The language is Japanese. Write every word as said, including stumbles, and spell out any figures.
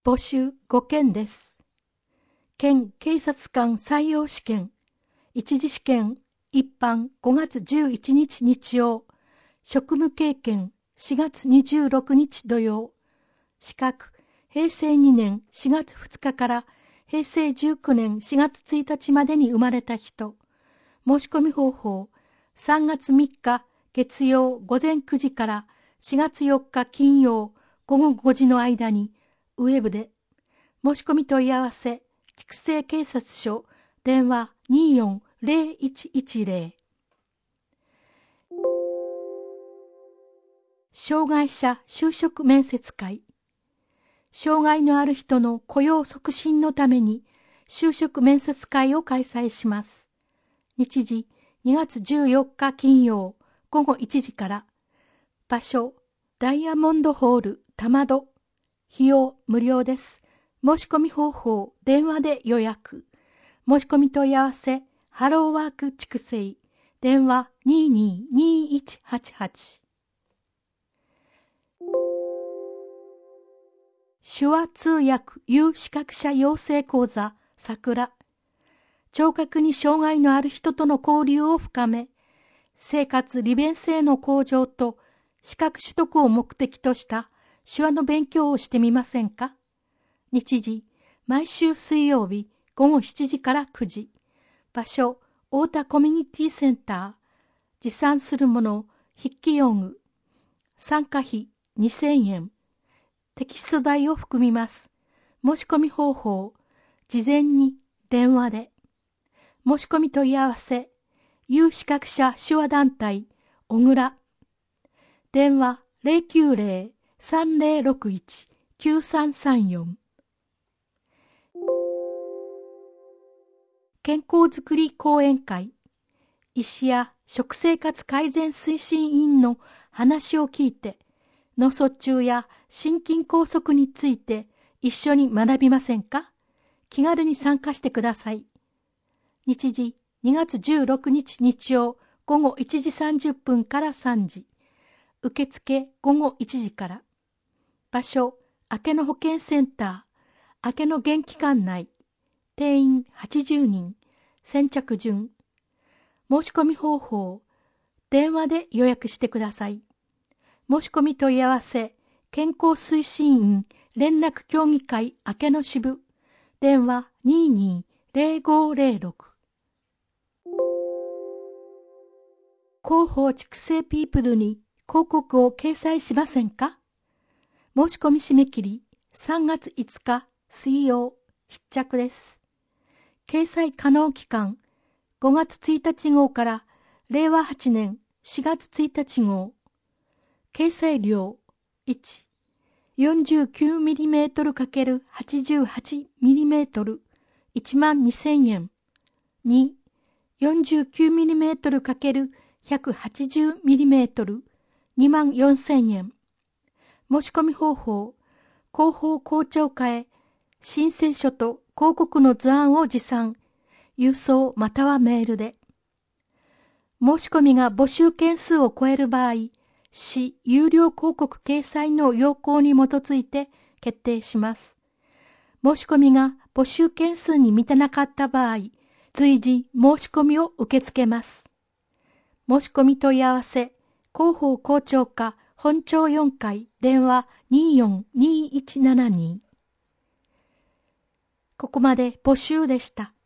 募集ごけんです。県警察官採用試験、一次試験、一般ごがつじゅういちにち日曜、職務経験しがつにじゅうろくにち土曜、資格、へいせいにねんしがつふつかからへいせいじゅうきゅうねんしがつついたちまでに生まれた人、申し込み方法、さんがつみっか月曜午前くじからしがつよっか金曜午後ごじの間に、ウェブで、申し込み問い合わせ、筑西警察署、電話にーよんゼロいちいちゼロ。障害者就職面接会。障害のある人の雇用促進のために就職面接会を開催します。日時にがつじゅうよっか金曜午後いちじから。場所ダイヤモンドホール玉戸。費用無料です。申し込み方法電話で予約。申し込み問い合わせハローワーク筑西。電話にーにーにーいちはちはち。手話通訳有資格者養成講座桜。聴覚に障害のある人との交流を深め、生活利便性の向上と資格取得を目的とした手話の勉強をしてみませんか？日時、毎週水曜日午後しちじからくじ。場所、太田コミュニティセンター。持参するもの、筆記用具。参加費にせんえん。テキスト代を含みます。申し込み方法、事前に電話で。申し込み問い合わせ、有資格者手話団体、小倉。電話ゼロきゅうゼロ さんゼロろくいち きゅうさんさんよん。健康づくり講演会。医師や食生活改善推進員の話を聞いて、脳卒中や心筋梗塞について一緒に学びませんか？気軽に参加してください。日時にがつじゅうろくにち日曜午後いちじさんじゅっぷんからさんじ。受付午後いちじから。場所、明けの保健センター、明けの元気館内。定員はちじゅうにん。先着順。申し込み方法、電話で予約してください。申し込み問い合わせ、健康推進員連絡協議会明けの支部。電話にーにーゼロごゼロろく。広報筑西ピープルに広告を掲載しませんか？申し込み締め切りさんがついつか水曜必着です。掲載可能期間ごがつついたち号かられいわはちねんしがつついたち号。掲載量いち、よんじゅうきゅうミリメートル×はちじゅうはちミリメートル いちまんにせんえん。に、よんじゅうきゅうミリメートル×ひゃくはちじゅうミリメートル にまんよんせんえん。申し込み方法、広報広聴課へ申請書と広告の図案を持参、郵送またはメールで。申し込みが募集件数を超える場合、市有料広告掲載の要項に基づいて決定します。申し込みが募集件数に満たなかった場合、随時申し込みを受け付けます。申し込み問い合わせ、広報広聴課本庁よんかい電話にーよんにーいちななに。ここまで募集でした。